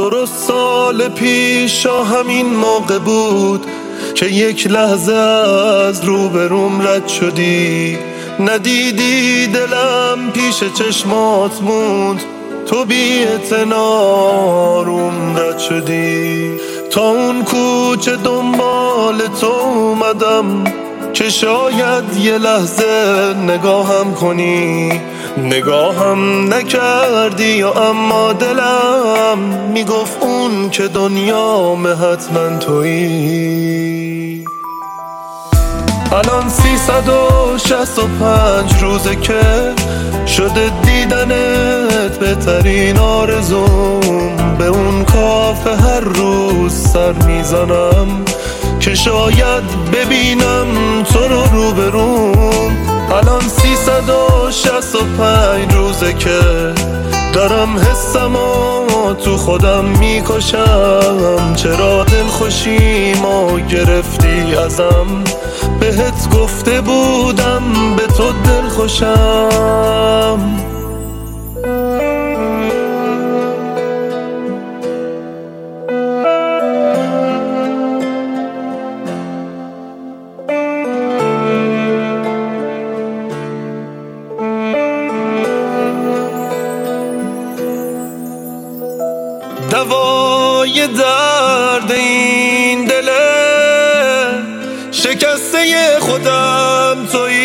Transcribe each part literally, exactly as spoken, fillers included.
درست سال پیش همین موقع بود که یک لحظه از روبروم رد شدی. ندیدی دلم پیش چشمات موند، تو بی اعتناروم رد شدی. تا اون کوچه دنبال تو اومدم که شاید یه لحظه نگاهم کنی. نگاهم نکردی یا اما دلم میگفت اون که دنیام حتما تویی. الان سیصد و شصت و پنج روزه که شده دیدنت بهترین آرزوم. به اون کافه هر روز سر میزنم که شاید ببینم تو رو روبروم. الان سیصد و شصت و پنج روزه که دارم حسمو تو خودم میکشم. چرا دلخوشیمو گرفتی ازم، بهت گفته بودم به تو دلخوشم. دوای درد این دله شکسته خودم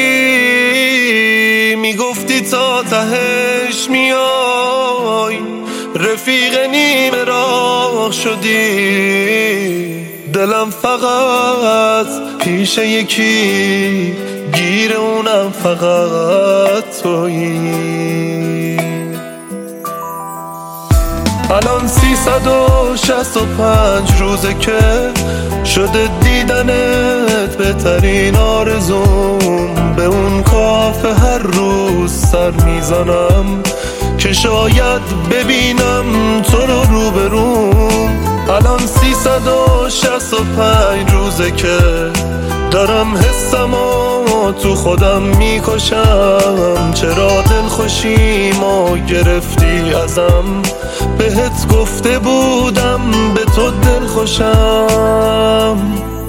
تویی. میگفتی تا تهش میای، رفیق نیمه راه شدی. دلم فقط پیش یکی گیر اونم فقط تویی. الان سیصد و شصت و پنج روزه که شده دیدنت بهترین آرزوم. به اون کافه هر روز سر میزنم که شاید ببینم تو رو روبروم. الان سیصد و شصت و پنج روزه که دارم حسمو تو خودم میکشم. چرا دلخوشیمو گرفتی ازم، بهت گفته بودم به تو دلخوشم.